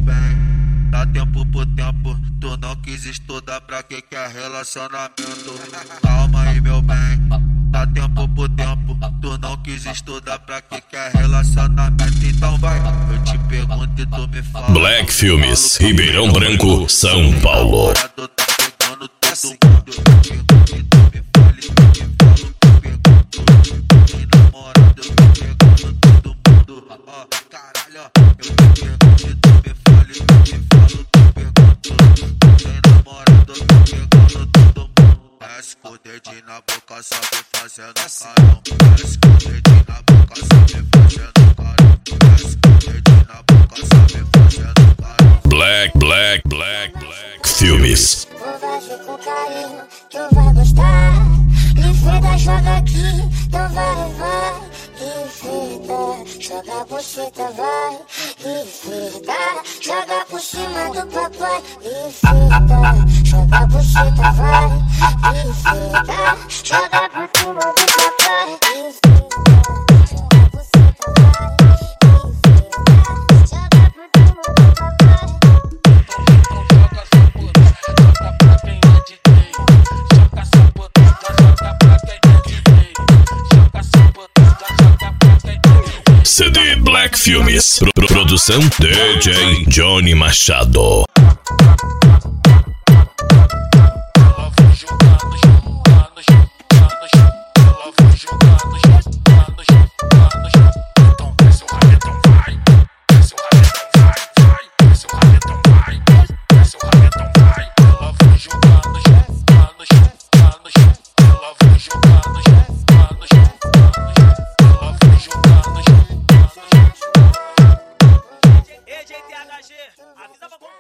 bem, dá tempo por tempo. Tu não quis estudar, pra que é relacionamento? Calma aí, meu bem, dá tempo por tempo. Tu não quis estudar, pra que é relacionamento? Então vai, eu te pergunto e tu me fala. Black Filmes, Ribeirão Branco, São Paulo. Desce com o dedinho na boca, sobe fazendo carão. Desce com o dedinho na boca, sobe fazendo carão. Desce com o dedinho na boca, sobe fazendo carão. Black Filmes. Vou fazer com carinho, tu vai gostar. Enfrenta, joga aqui, então vai. Enfrenta, joga por cima, vai. Enfrenta, joga por cima do papai. Enfrenta, joga por cima, vai. Enfrenta, joga por cima do papai. CD Black Filmes. Produção DJ Johnny Machado. EJTHG, avisa pra